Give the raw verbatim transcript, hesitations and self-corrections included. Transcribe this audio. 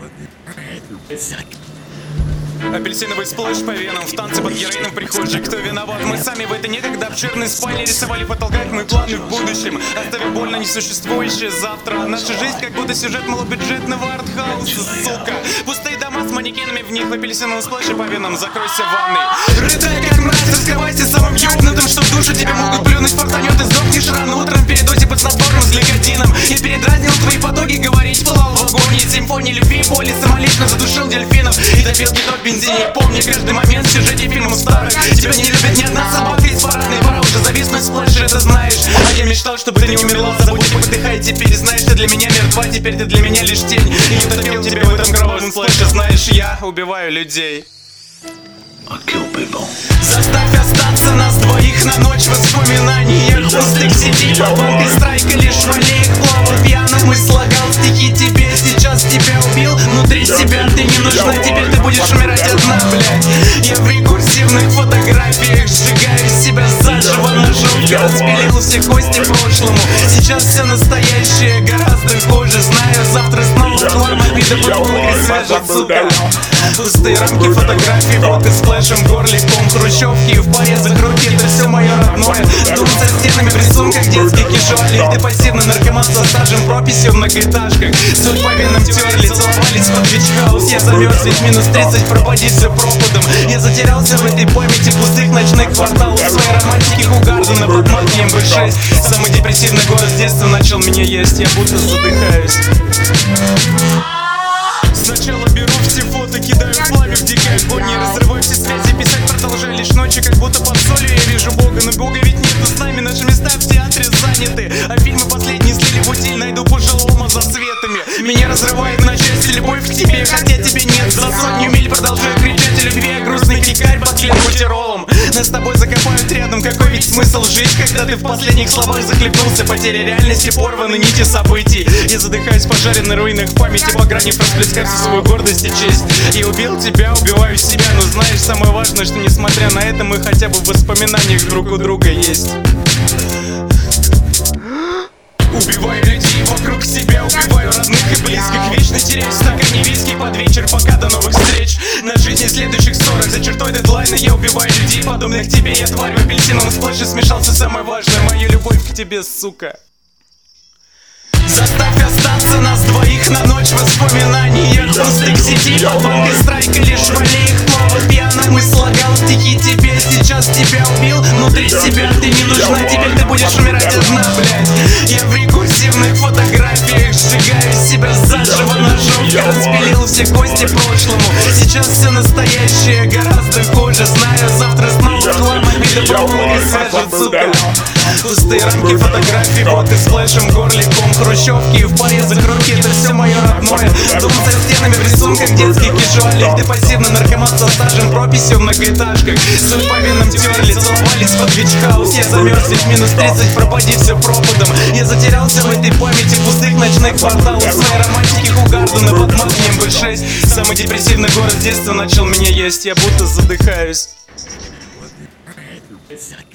Апельсиновый сплэш по венам, в танце под героином в прихожей. Кто виноват? Мы сами в этой некогда обширной спальне рисовали в потолках мои планы в будущем, оставив больно несуществующее завтра. Наша жизнь как будто сюжет малобюджетного артхауса, сука. Пустые дома с манекенами в них, в апельсиновом сплэше по венам. Закройся в ванной, рыдай как мразь, раскрывайся самым ёбнутым, что в душу тебе могут плюнуть, фартанет и сдохнешь рано утром в передозе под снотворным с гликотином. Я передразнил твои потоки, говорить пылал в вагоне. Симфонии любви, боли, самолично задушил дельфинов и допил гитар в бензине. Помни каждый момент в сюжете фильмов старых. Тебя не любит ни одна собака из парадной. Пора уже зависнуть в сплэше, это знаешь. А я мечтал, чтобы ты не умерла, забудь и подыхай теперь. Знаешь, ты для меня мертва, теперь ты для меня лишь тень. И я топил тебя в этом кровавом сплэше. Знаешь, я убиваю людей. Заставь остаться нас двоих на ночь воспоминаний пустых сетей, под банкой страйка, лишь в аллеях плавал пьяным и слагал стихи тебе. Сейчас тебя убил, внутри себя ты не нужна, теперь ты будешь умирать одна, блядь. Я в рекурсивных фотографиях сжигаю себя заживо, ножом распилил все кости прошлому. Сейчас все настоящее гораздо хуже, знаю, завтра снова хлам, обида под булкой свяжет, сука. Пустые рамки фотографий, водка с флешем, горликом, хрущевки в порезах руки, это все мое родное. Дом со стенами в рисунках детских кишуалей. Ты пассивный наркоман со стажем, прописью в многоэтажках. Соль по венам терли, целовались под бичхаус. Я замерз, ведь минус тридцать, пропади все пропадом. Я затерялся в этой памяти пустых ночных кварталов, своей романтики Хугардена под марки эм бэ шесть. Самый депрессивный город с детства начал меня есть, я будто задыхаюсь. Сначала беру все фото, кидаю в пламя, втекаю в огонь, разрываю все связи, писать продолжаю лишь ночи, как будто под солью я вижу Бога, но Бога ведь нету с нами, наши места в театре заняты, а фильмы последние слили в утиль, найду пожилого за светами. Меня разрывает на части любовь к тебе, хотя тебе нет, за сотню миль продолжаю кричать о любви, а грустный кикарь под клетбутеролом. Нас с тобой закопают рядом, какой ведь смысл жить, когда ты в последних словах захлебнулся, потеря реальности, порваны нити событий. Я задыхаюсь в пожаренных руинах памяти, по грани расплескав всю свою гордость и честь. Я убил тебя, убиваю себя, но знаешь, самое важное, что несмотря на это мы хотя бы в воспоминаниях друг у друга есть. Убиваю людей вокруг себя, убиваю родных и близких, вечно теряюсь в стакане виски под вечер, пока до новых встреч. На жизни следующих сорок, за чертой дедлайна я убиваю людей, подобных тебе. Я тварь в апельсиновом сплэше, смешался самое важное, моя любовь к тебе, сука. Заставь остаться нас двоих на ночь воспоминаний пустых сетей, под банкой страйка, лишь в аллеях плавал пьяным и слагал стихи тебе. Сейчас тебя убил, внутри себя ты не нужна, теперь ты будешь умирать одна, блядь. Я в рекурсивных фотографиях сжигаю себя заживо, ножом распилил все кости прошлому. Сейчас все настоящее гораздо хуже, знаю, завтра снова хлам, обида под булкой свяжет, сука. Пустые рамки фотографий, водка с флешем, горликом, хрущевки в порезах руки, это все мое родное. Дом со стенами в рисунках детских кишуалей. Ты пассивный наркоман со стажем, прописью в многоэтажках. Соль по венам терли, целовались под бичхаус. Я замерз, ведь минус тридцать, пропади все пропадом. Я затерялся в этой памяти пустых ночных кварталов, своей романтики Хугардена под марки эм бэ шесть. Самый депрессивный город с детства начал меня есть, я будто задыхаюсь.